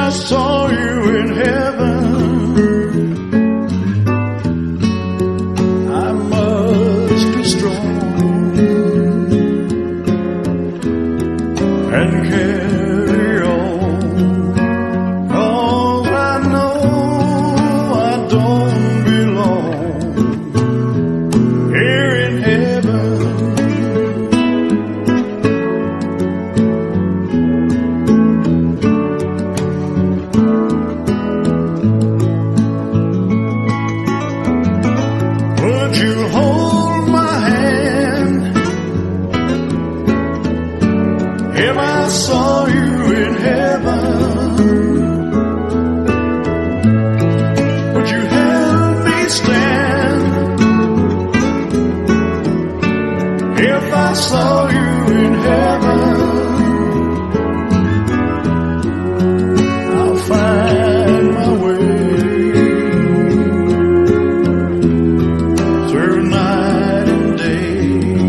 I saw you in heaven, I must be strong and carry on, 'cause I know I don't belong here in heaven. Would you hold my hand if I saw you in heaven? Would you help me stand if I saw you in heaven? I'll find my way through night and day,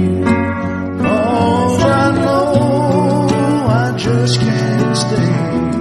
'cause I know I just can't stay